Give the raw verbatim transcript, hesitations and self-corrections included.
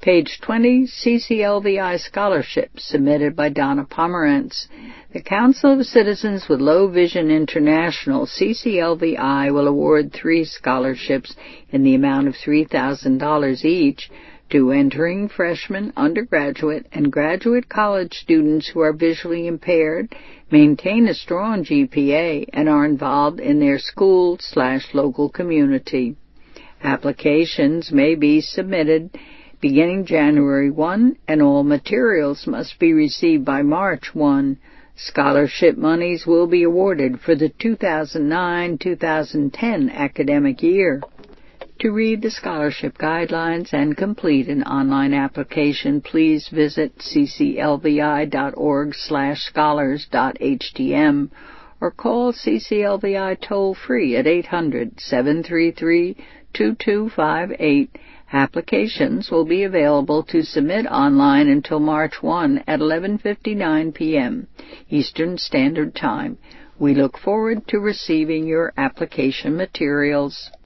Page twenty, C C L V I Scholarship, submitted by Donna Pomerantz. The Council of Citizens with Low Vision International, C C L V I, will award three scholarships in the amount of three thousand dollars each to entering freshman, undergraduate, and graduate college students who are visually impaired, maintain a strong G P A, and are involved in their school slash local community. Applications may be submitted beginning January first, and all materials must be received by March first. Scholarship monies will be awarded for the two thousand nine to two thousand ten academic year. To read the scholarship guidelines and complete an online application, please visit cclvi.org slash scholars.htm or call C C L V I toll-free at eight hundred, seven three three, two two five eight. Applications will be available to submit online until March first at eleven fifty-nine p.m. Eastern Standard Time. We look forward to receiving your application materials.